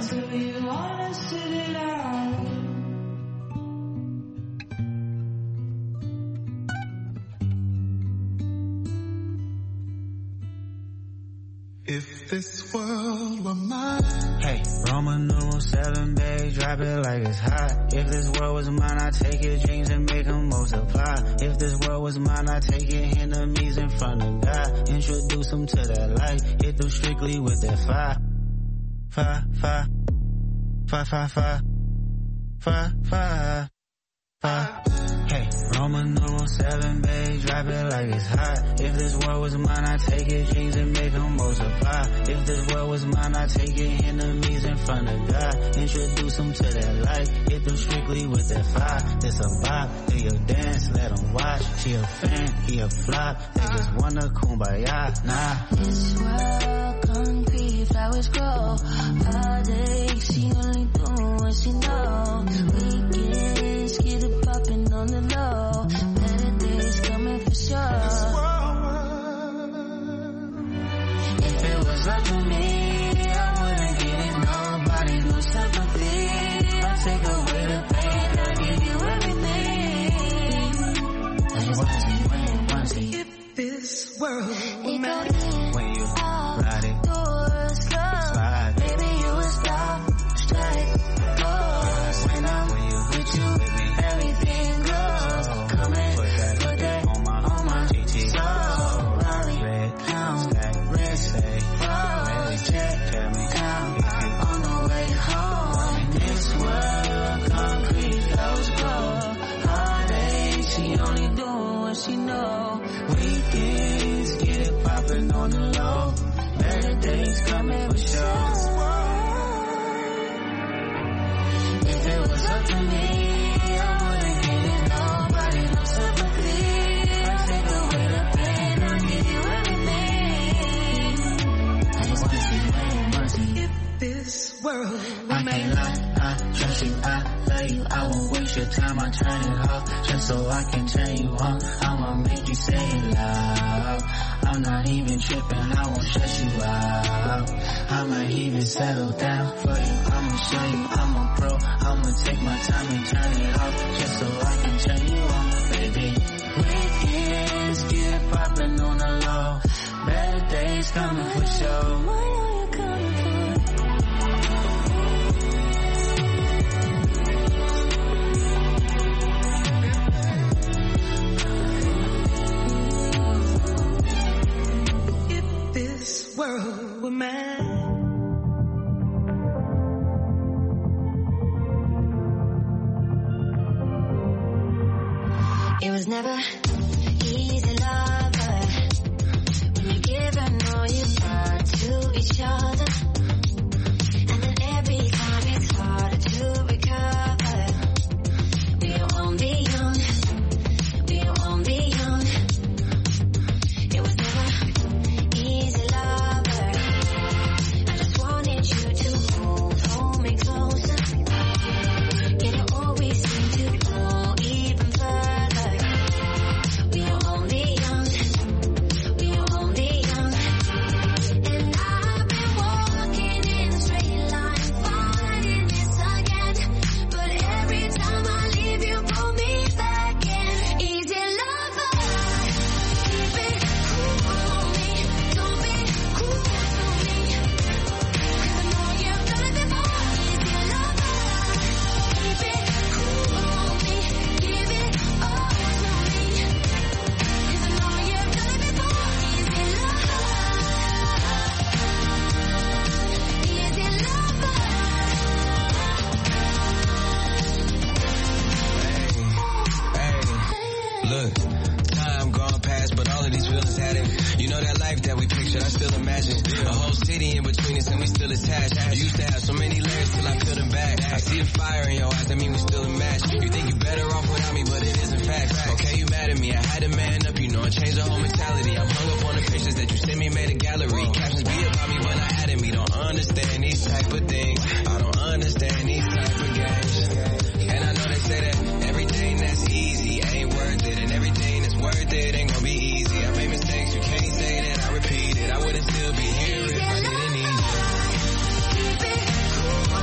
So you wanna sit it out. If this world were mine. Hey, Roman numeral 7, babe, drop it like it's hot. If this world was mine, I'd take your dreams and make them multiply. If this world was mine, I'd take your enemies in front of God. Introduce them to that light, hit them strictly with that fire. Fire, fire, fire, fire, fire, fire, fire, fire. Hey, Roman numeral 7, babe, drop it like it's hot. If this world was mine, I'd take your dreams and make them multiply. If this world was mine, I'd take your enemies in front of God. Introduce them to that light, hit them strictly with that fire. It's a vibe, do your dance, let them watch. She a fan, he a flop, they just wanna kumbaya, nah. This world concrete, flowers grow. Heartache, she only do what she knows. Weekends, get it poppin' on the low. Better days coming for sure. If it was up to me, I wouldn't give it nobody, no sympathy. I'll take away the pain, I'll give you everything. If this world were mine. When you ride it, slide. Baby, you would stop, strike, pause. When I'm with you, everything goes. Come and put that on my GT. So, Raleigh, red down, red say, oh, check, tell me down. On the way home, in this world, concrete flows grow. Heartache, she only do what she know. Weekends, get it poppin' on the low. Better days coming for sure. If it was up to me, I wouldn't give it nobody, no sympathy. I'll take away the pain, I'll give you everything. I just wanna see mercy. If this world were I mine. can't lie, I trust you, I love you. I won't waste your time, I turn it off just so I can turn you on. I'ma make you say it loud. I'm not even tripping, I won't stress you out. I might even settle down for you. I'ma show you I'm a pro. I'ma take my time and turn it off just so I can turn you on, baby. Weekends get poppin' on the low. Better days coming for sure. What are you coming for? This world were mine. It was never easy, lover. When you give and all you've got to each other. And then every time it's harder to recover. We won't be young. We won't be young. It was never easy, lover. I just wanted you to hold me closer. Yet it always seemed to go even further. We won't be young. We won't be young. And I've been walking in a straight line, fighting this again. But every time I leave, you pull me back in. Easy, lover. Keep it cool on me. Don't be cruel to me. 'Cause I know you've done it before. Easy, lover. Keep it cool on me. Give it all to me. 'Cause I know you've done it before. Easy, lover. Easy, lover. Look, time gone past, but all of these feelings had it. You know that life that we pictured, I still imagine. A whole city in between us and we still attached. You used to have so many layers till I peeled them back. I see the fire in your eyes, that mean we still a match. You think you're better off without me, but it isn't fact. Okay, you mad at me, I had to man up, you know, and change the whole mentality. I'm hung up on the pictures that you sent me, made a gallery. Captions be about me, but not at me. Don't understand these type of things. I don't understand these type of games. And I know they say that everything that's easy ain't worth it, and everything that's worth it ain't gonna be easy. I made mistakes, you can't say that I repeat it. I wouldn't still be here if I didn't need you. Keep it cool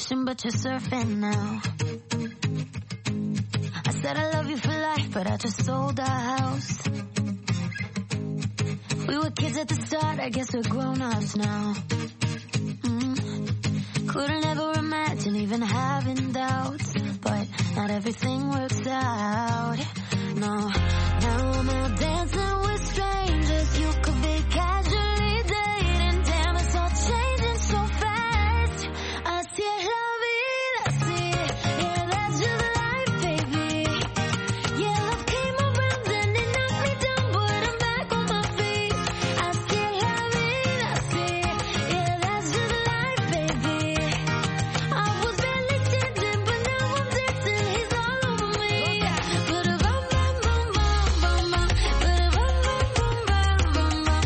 vacation, but you're surfing now. I said I love you for life, but I just sold our house. We were kids at the start, I guess we're grown-ups now. Couldn't ever imagine even having doubts, but not everything works out. No, now I'm out dancing with strangers. You could be casually dating. Damn, it's all changing so fast. Así es la vida, sí. Yeah, that's just life, baby. Yeah, love came around and it knocked me down, but I'm back on my feet. Así es la vida, sí. Yeah, that's just life, baby. I was barely standing, but now I'm dancing. He's all over me. But bum bum bum bum bum bum, but bum bum bum bum bum bum.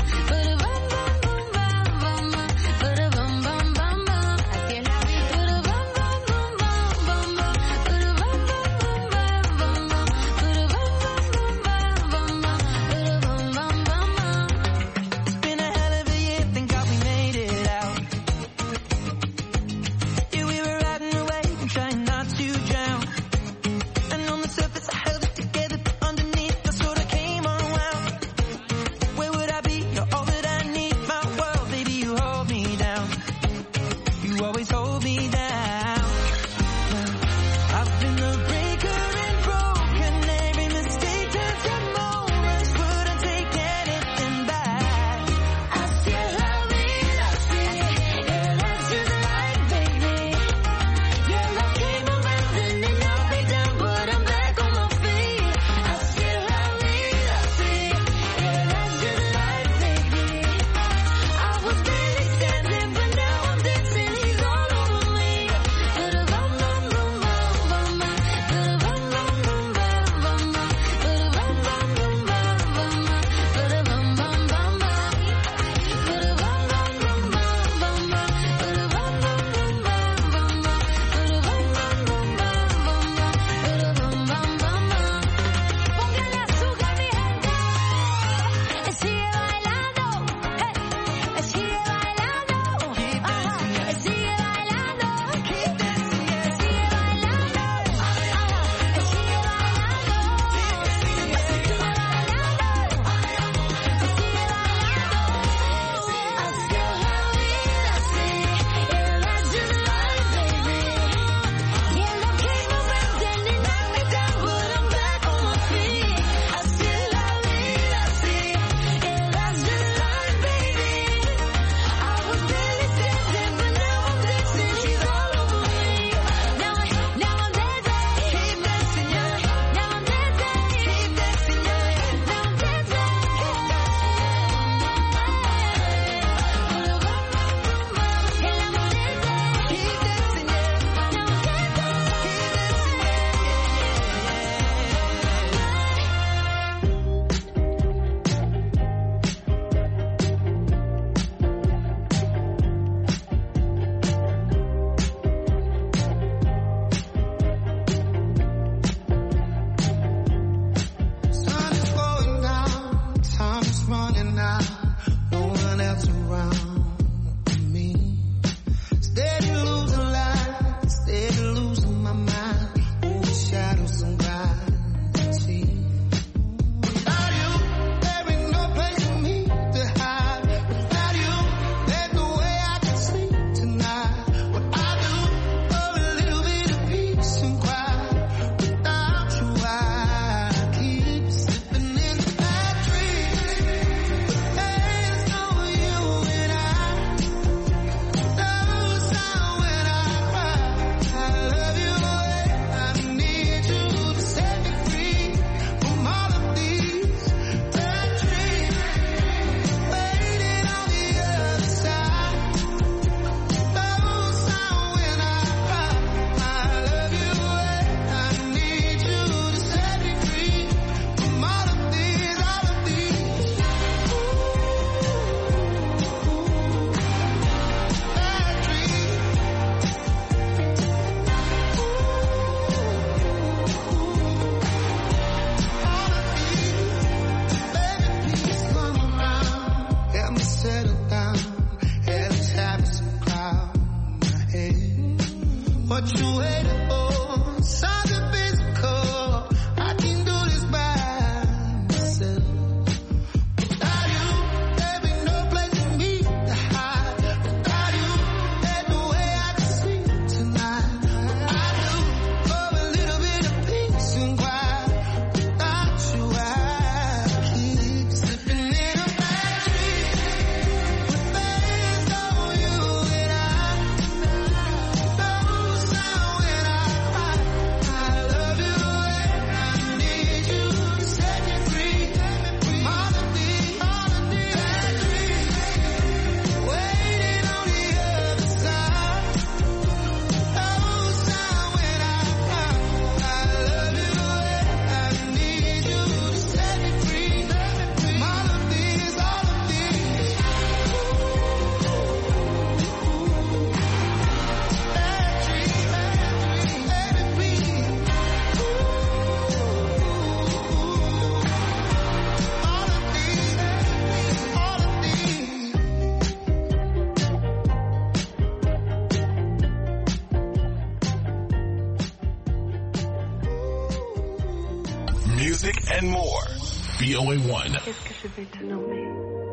music and more. VOA1. Qu'est-ce que je vais te nommer?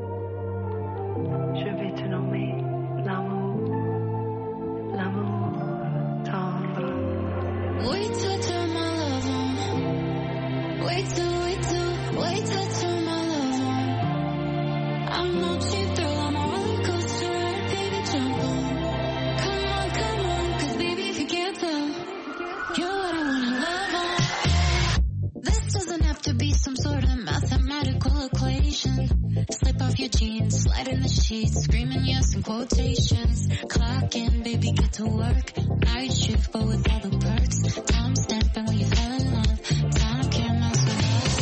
Je vais te nommer l'amour, l'amour tendre. Wait till turn my love on. Wait till turn my love on. I'm no cheap thrill, I'm a roller coaster ride, baby, jump on. Come on, 'cause baby, if you can't tell, you're what I wanna love on. This doesn't have to be some sort of mathematical equation. Slip off your jeans, slide in the sheets, screaming yes in quotations. Clock in, baby, get to work. Night shift, but with all the perks. Time stamping when you fell in love. Time can't mess with us.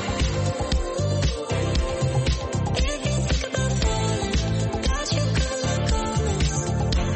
If you think about falling, got you covered like always.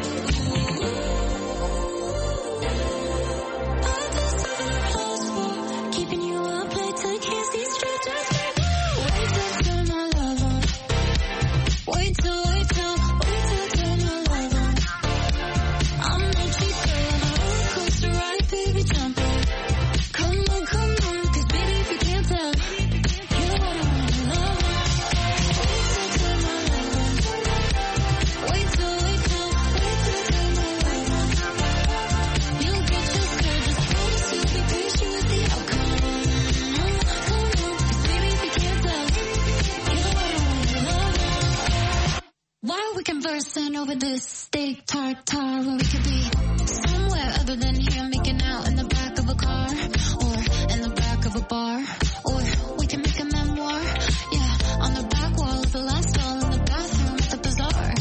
All this stuff in a close for, keeping you up late till you can't see straight. Just wait till turn my love on. Wait till turn my love on. I'm no cheap girl, I'm a roller coaster ride, baby, jump on. Come on, 'cause baby, if you can't tell, you're what I wanna love on. Wait till turn my love on. Wait till turn my love on. You'll get your scared, just promise you'll be patient with the outcome. Come on, 'cause baby, if you can't tell, you're what I wanna love on. Why are we conversing over this steak tartare when we could be somewhere other than here, making out in the back of a car or in the back of a bar, or we can make a memoir, yeah, on the back wall of the last stall in the bathroom at the bazaar.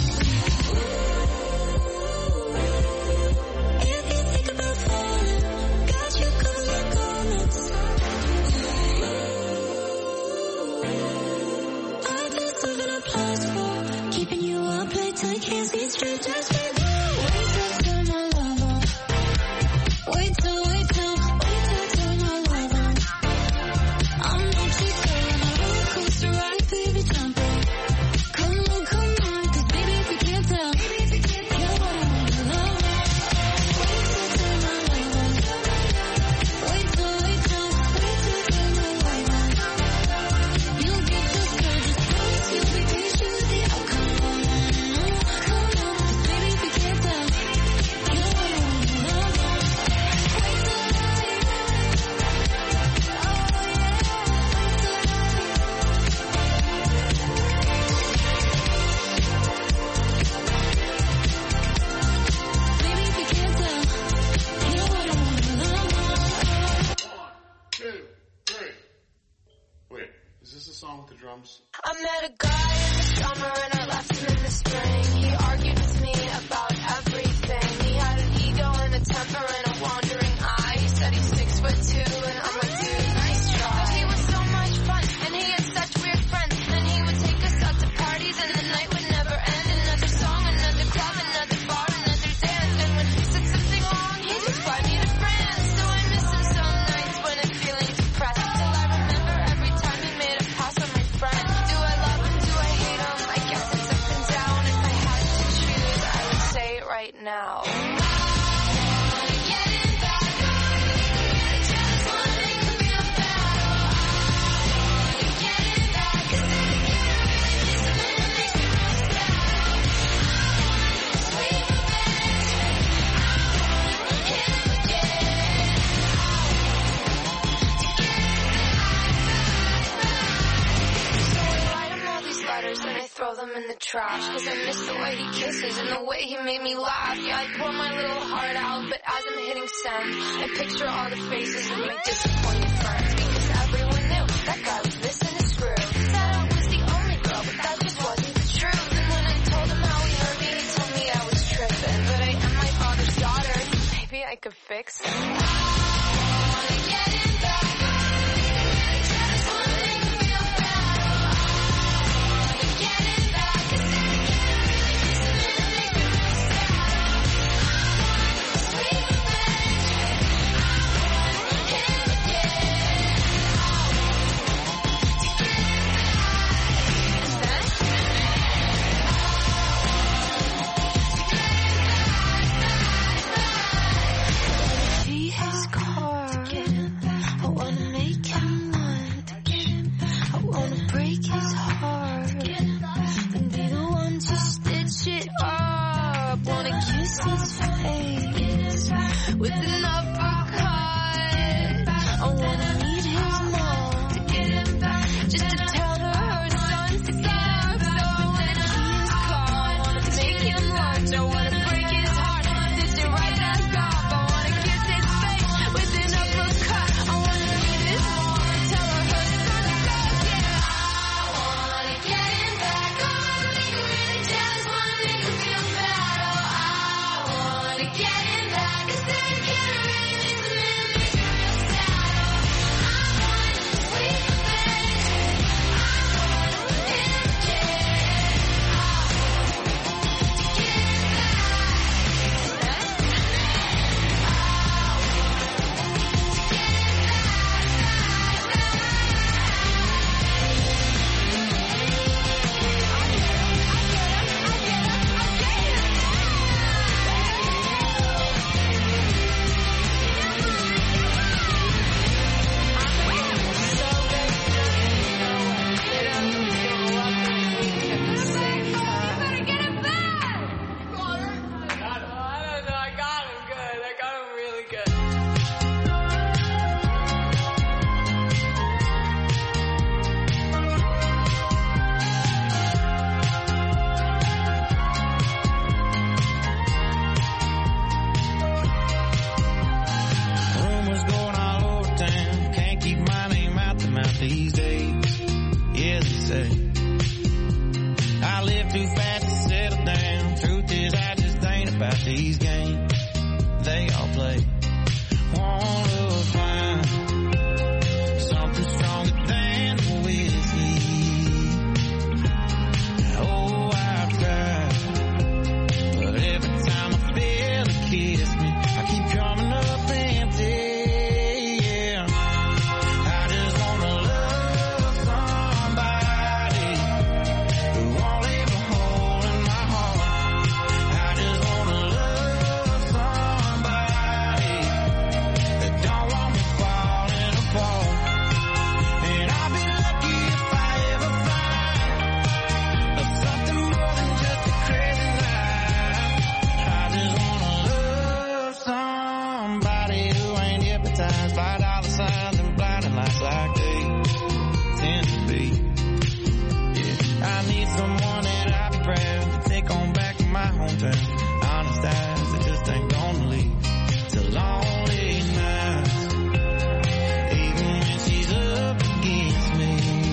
If you think about falling, got you covered like almonds. I deserve an applause for keeping you up late till you can't see straight. Just wait till turn my love on. Wait till turn my love on. I'm no cheap girl, I'm a roller coaster ride, baby, jump on. Come on, 'cause baby, if you can't tell, you're what I wanna love on. Wait till turn my love on. Wait till turn my love on. You'll get your scared, just promise you'll be patient with the outcome. Come on, 'cause baby, if you can't tell, you're what I wanna love on. Wait till baby, if you can't tell, you're what I wanna love on. 1, 2, 3. Wait, is this a song with the drums? I met a guy in the summer and I left him in the spring. He argued with me about everything. He had an ego and a temper and a wandering eye. He said he's 6'2" and I'm like, dude, nice try. But he was so much fun and he had such weird friends. And he would take us out to parties and the night would never end. Another song, another club, another bar, another dance. And when he said something wrong, he just fly me to France. So I miss him some nights when I'm feeling depressed. Till I remember every time he made a pass on my friend. Do I love him? Do I hate him? I guess it's up and down. If I had to choose, I would say trash, cause I miss the way he kisses and the way he made me laugh. Yeah, I pour my little heart out, but as I'm hitting send, I picture all the faces of my disappointed friends, because everyone knew that guy was missing a screw. Said I was the only girl, but that just wasn't the truth. And when I told him how he hurt me, he told me I was tripping. But I am my father's daughter, maybe I could fix it. I wanna get it back. Just wanna make him feel better. I wanna get it back, 'cause if I can't really miss him, it'll make me real sad. I want sweet revenge. I want him again. I want to get be his car. I wanna make him mine. I wanna break his heart and be the one to stitch it up. Wanna kiss his face with an uppercut. I wanna meet his mom just to tell her her son's the gap. So I wanna key his car. I wanna make him lunch. I wanna break his heart, stitch it right back up. I wanna kiss his face with an uppercut. I wanna meet his mom and tell her her son's back. Yeah, I wanna get him back. I wanna make him really jealous. Wanna make him feel bad. Oh, I wanna get him back. 'Cause then I can't really miss him and it makes me real sad. Oh, I want sweet revenge. I want him again. I want to get Rumors going all over town. Can't keep my name out the mouth these days. Yes, they say I live too fast to settle down. Truth is, I just ain't about these games they all play. Wanna find something stronger than whiskey. Oh, I've tried, but every time I feel a kiss me, I keep coming up empty. Yeah, I just wanna love somebody who won't leave a hole in my heart. I just wanna love somebody that don't want me falling apart. And I'll be lucky if I ever find something more than just a crazy life. I just wanna love somebody who ain't hypnotized by dollar signs and blinding lights like they tend to be. Yeah, I need someone that I'll be proud to take on back to my hometown. Honest eyes that just ain't gonna leave to lonely nights. Even when she's up against me,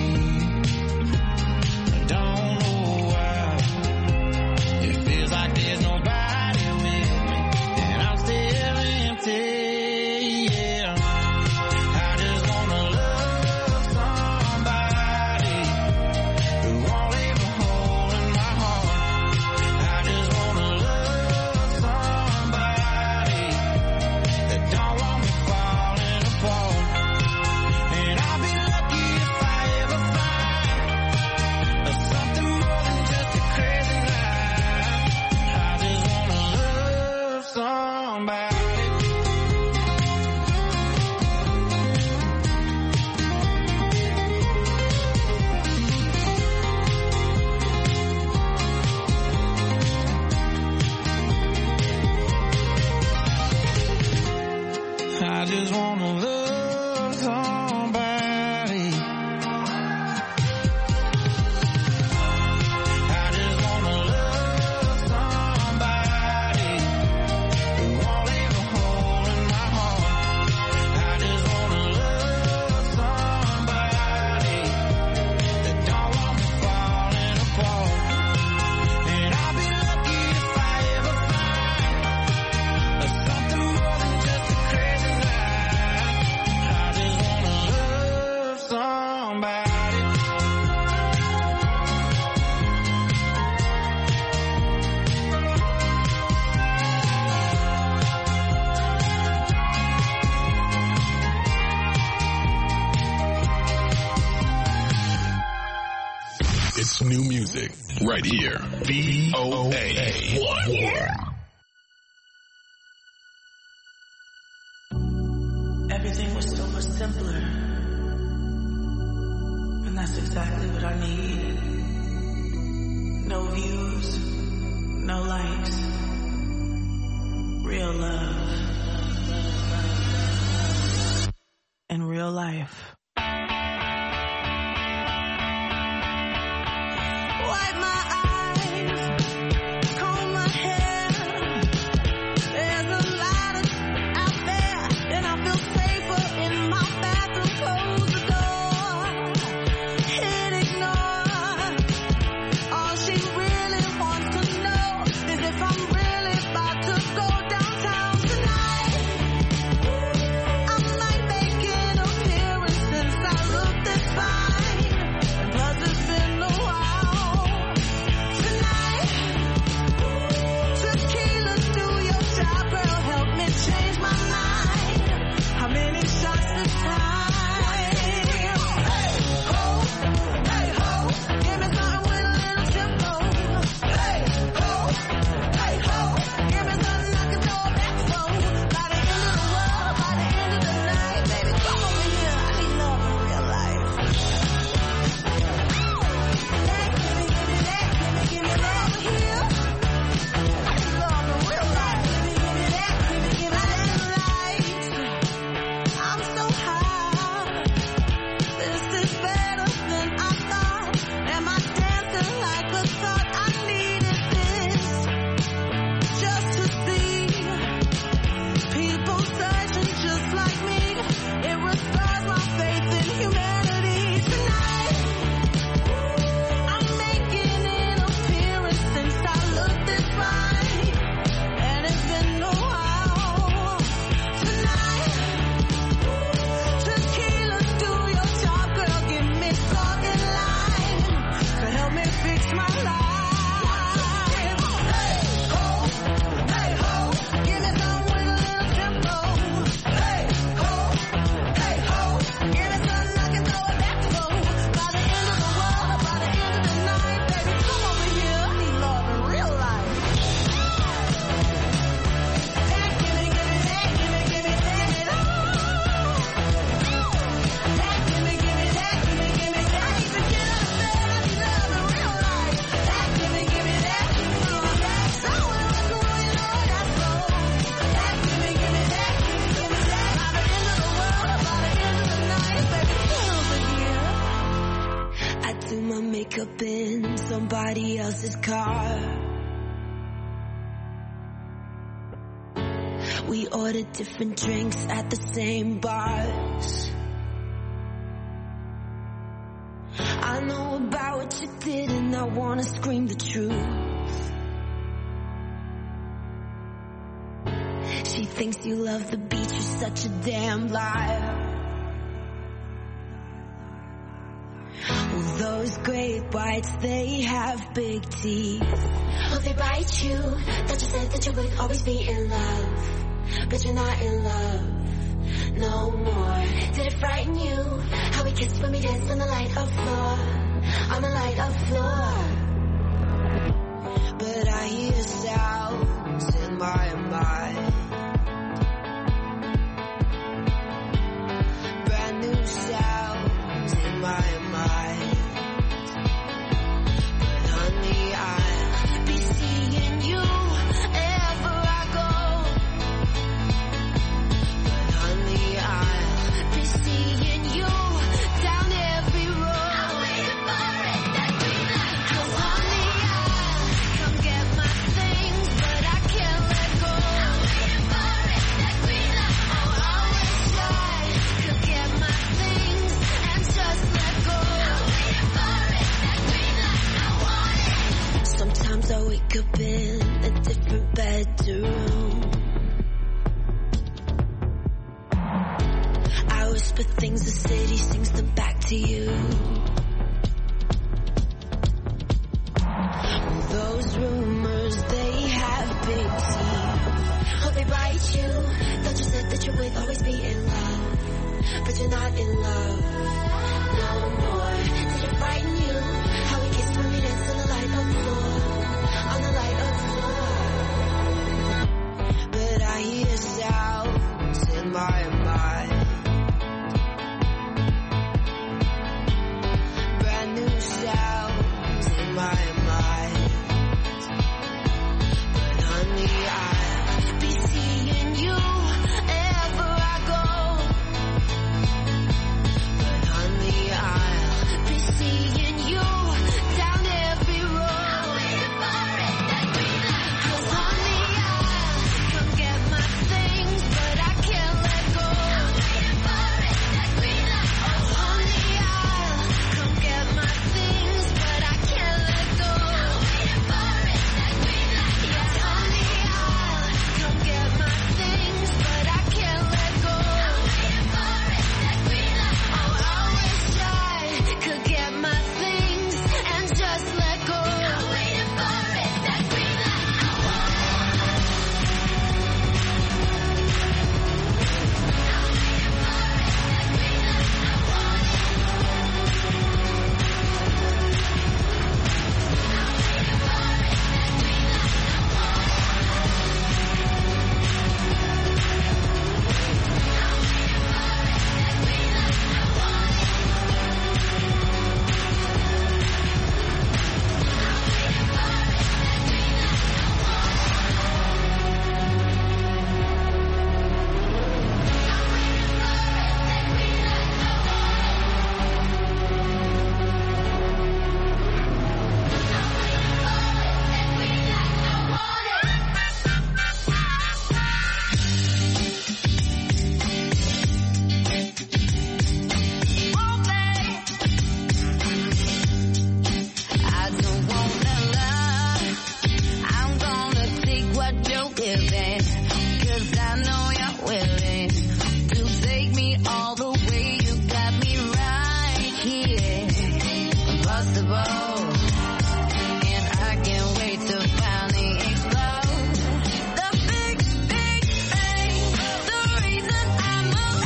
I don't know why. It feels like there's nobody with me, and I'm still empty. Yeah, I just wanna love somebody who won't leave a hole in my heart. I just wanna love somebody that don't want me falling apart. And I'll be lucky if I ever find something more than just a crazy life. I just wanna love somebody. I just wanna love somebody. I just wanna new music right here. VOA 1. Everything was so much simpler. And that's exactly what I need. No views, no likes. Real love. In real life. Wipe my eyes, comb my hair. There's a lot out there, and I feel safer in my bathroom. Close the door, hit ignore. All she really wants to know is if I'm really about to go downtown tonight. I might make an appearance since I look this fine. Plus it's been a while. Tonight, tequila, do your job, girl, help me change my mind. How many shots this time? Hey ho, give me something with a little tempo. Hey ho, give me something I can throw back for. By the end of the world, by the end of the night, baby, come over here. I need love in real life. Give me love here. I need love in real life. Give me that, give me lights. I'm so high. This is better than I thought. Am I dancing like a thought? I needed this just to see people searching just like me. It restores my faith in humanity. Tonight, I'm making an appearance since I looked this fine, and it's been a while. Tonight, tequila, do your job, girl, give me talking line to help me fix my life. Hey ho, give me some with a little tempo. Hey ho, give me something I can throw it back for. By the end of the world, by the end of the night, baby, come over here. I need love in real life. Give me that, give me that. Give me that, give me that. I need to get out of bed. I need love in real life. Give me that, give me that. So when I rock and roll, you know that's so. Give me that, give me that. By the end of the world, by the end of the night, baby, come over here. I do my makeup in somebody else's car. We ordered different drinks at the same bars. I know about what you did and I wanna scream the truth. She thinks you love the beach, you're such a damn liar. Well, those great whites, they have big teeth. Oh, they bite you. That you said that you would always be in love, but you're not in love no more. Did it frighten you? How we kissed when we danced on the light of floor, on the light of floor. But I hear sounds in my mind, brand new sounds in my mind. But honey, I'll be seeing you ever I go. But honey, I'll be seeing you down every road. I'm waiting for it, that green light. 'Cause honey, I'll come get my things, but I can't let go. I'm waiting for it, that green light. Oh, I wish I could get my things and just let go. I'm waiting for it, that green light. I want it. Sometimes I wake up in a different bedroom. I whisper things the city sings them back to you. Those rumors, they have big teeth. Oh, they bite you. Thought you said that you would always be in love, but you're not in love no more. Did it frighten you? How we kissed when we high.